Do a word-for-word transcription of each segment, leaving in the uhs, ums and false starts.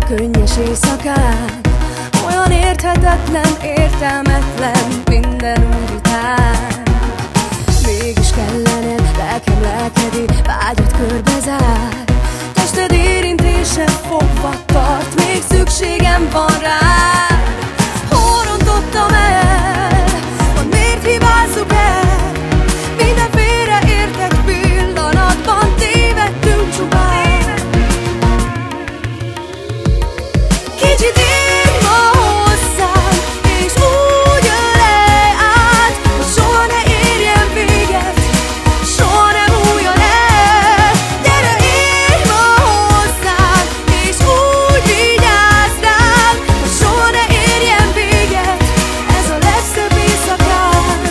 könnyes éjszakák, olyan érthetetlen, értelmetlen minden úgy után. Mégis kellene lelkem lelkedi, vágyat körbezár, tested érintése fogva tart, még szükségem van rád. Hol rontottam el, vagy miért hibázzuk el? Minden félreértett pillanatban tévedtünk csupán. Kicsit írj ma hozzám, és úgy ölej át, hogy soha ne érjen véget, soha nem múljon el. Gyere, írj ma hozzám, és úgy vigyázz rám, hogy soha ne érjen véget ez a legszebb éjszakánk.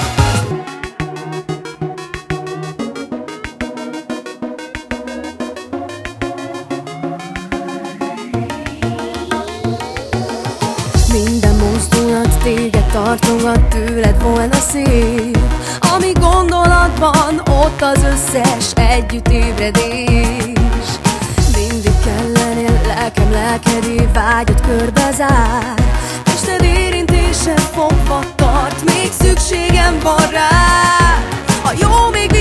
Minden mozdulat téged tartogat, tőled volna szép. Ami gondolatban, ott az összes együtt ébredés. Mindig kellenél, lelkem lelkedé, vágyat körbezár, tested érintése fogva tart, még szükségem van rád. Ha jó, még